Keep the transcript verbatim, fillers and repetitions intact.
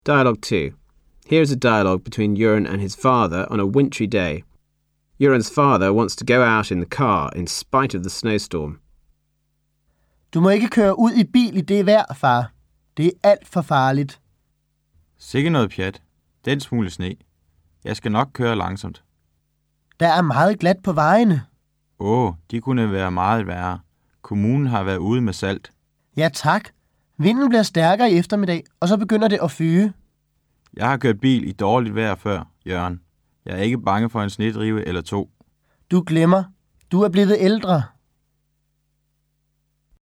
Dialogue two. Here is a dialogue between Jørgen and his father on a wintry day. Jørgen's father wants to go out in the car in spite of the snowstorm. Du må ikke køre ud i bil i det vejr, far. Det er alt for farligt. Sikke noget pjat. Den smule sne. Jeg skal nok køre langsomt. Der er meget glat på vejene. Åh, de kunne være meget værre. Kommunen har været ude med salt. Ja tak. Vinden bliver stærkere i eftermiddag, og så begynder det at fyge. Jeg har kørt bil i dårligt vejr før, Jørgen. Jeg er ikke bange for en snedrive eller to. Du glemmer. Du er blevet ældre.